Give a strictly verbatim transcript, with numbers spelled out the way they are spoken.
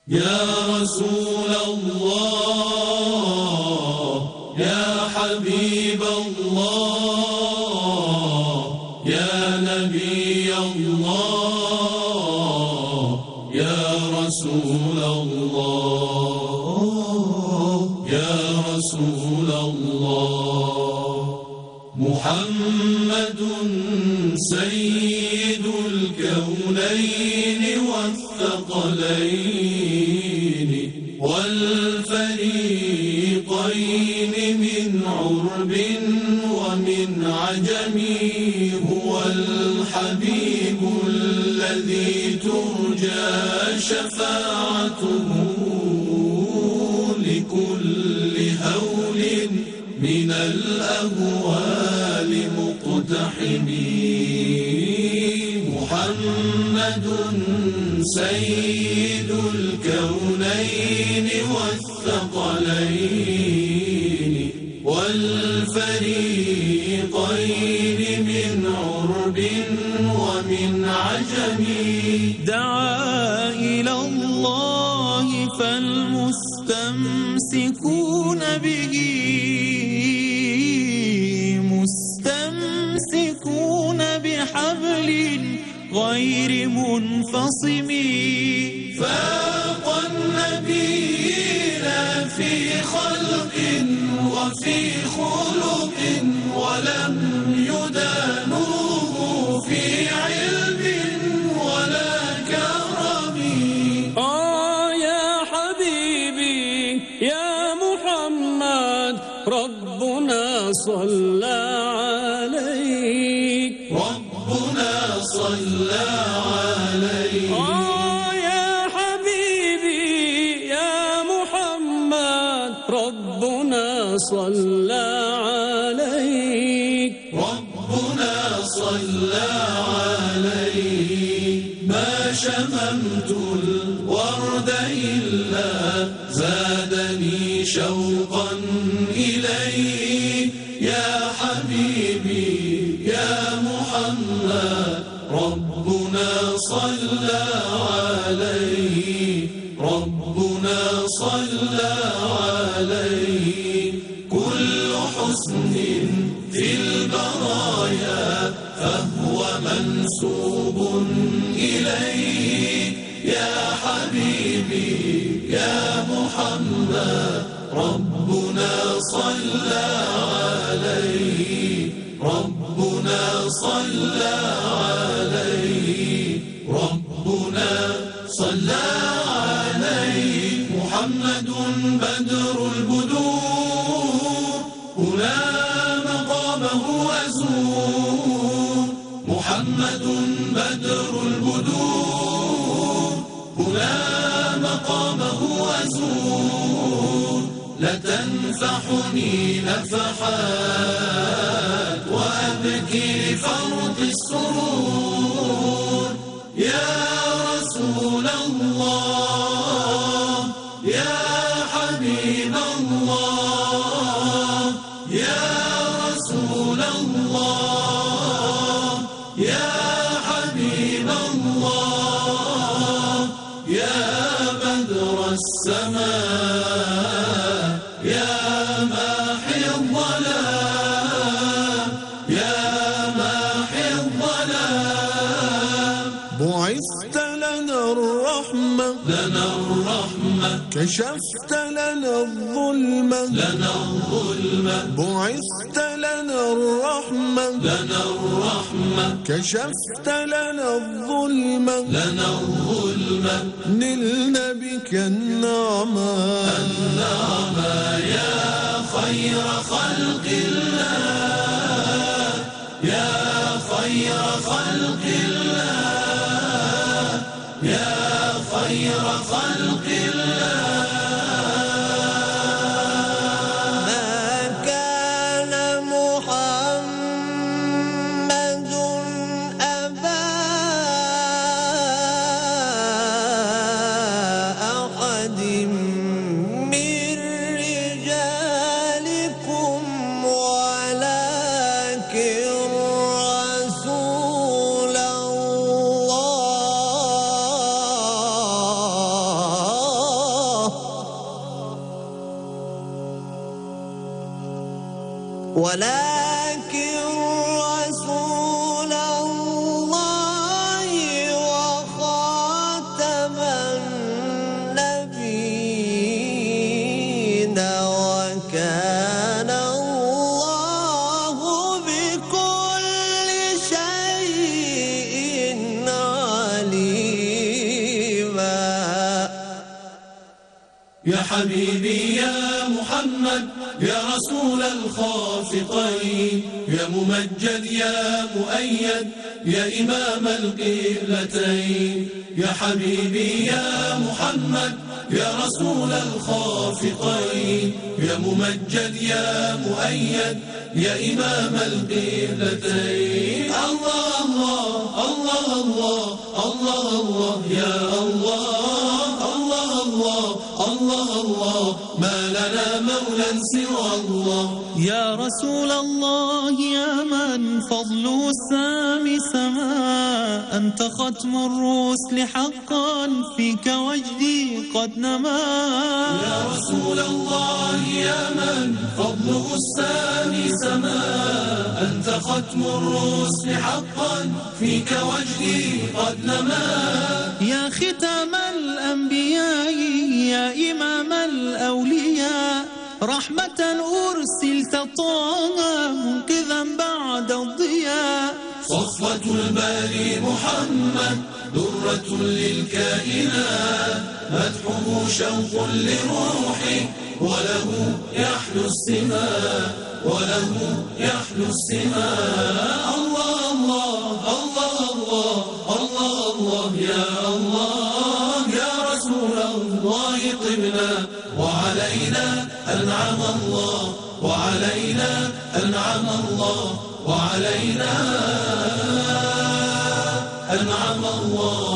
يا رسول الله يا حبيب الله يا نبي الله يا رسول الله يا رسول الله محمد سيد الكونين والثقلين والفريقين من عرب ومن عجم هو الحبيب الذي ترجى شفاعته لكل هول من الأهوال مقتحمين محمد سيد الكونين والثقلين والفريقين من عرب ومن عجم دعا إلى الله فالمستمسكون به مستمسكون بحبل غير منفصم فاق النبيين في خلق وفي خلق ولم يدانوه في علم ولا كرم آه يا حبيبي يا محمد ربنا صلى عليك ربنا صلى عليك آه يا حبيبي يا محمد ربنا صلى عليك ربنا صلى عليك ما شممت الورد إلا زادني شوقا إليك يا حبيبي يا محمد ربنا صلى عليه ربنا صلى عليه كل حسن في البرايا فهو منسوب إليه يا حبيبي يا محمد ربنا صلى عليه ربنا صلى عليه ربنا صلى عليه محمد بدر البدور هنا مقامه أزور محمد بدر البدور هنا مقامه أزور لتنفحني نفحات وأبكي لفرط السرور يا رسول الله يا حبيب الله يا رسول الله يا حبيب الله يا بدر السماء يا ماحي الظلام يا ماحي الظلام بعثت لنا الرحمة لنا الرحمة كشفت لنا الظلمة لنا الظلمة بعثت لنا الرحمة لنا الرحمة كشفت لنا الظلمة لنا الظلمة نلنا بك النعمة النعمة يا خير خلق الله يا خير خلق الله يا خير خلق الله رسول الله ولكن رسول الله وخاتم النبيين وكان الله بكل شيء عليما. يا حبيبي يا محمد يا رسول الخافقين، يا ممجد يا مؤيد يا إمام القبلتين. يا حبيبي يا محمد يا رسول الخافقين، يا ممجد يا مؤيد يا إمام القبلتين. الله الله الله الله الله الله يا الله الله الله الله الله ما لنا مولى سوى الله. يا رسول الله يا من فضله السامي سماء، أنت ختم الرسل حقا فيك وجدي قد نما. يا رسول الله يا من فضله السامي سماء، أنت ختم الرسل حقا فيك وجدي قد نما. يا ختام الأنبياء يا إمام الأولياء، رحمة أرسلت طه منقذا بعد الضياء. صفوة الباري محمد درة للكائنات، مدحه شوق لروحي وله يحلو السماء وله يحلو السماء. الله الله الله الله الله الله يا الله يا رسول الله طبنا، وعلينا أنعم الله وعلينا أنعم الله وعلينا أنعم الله.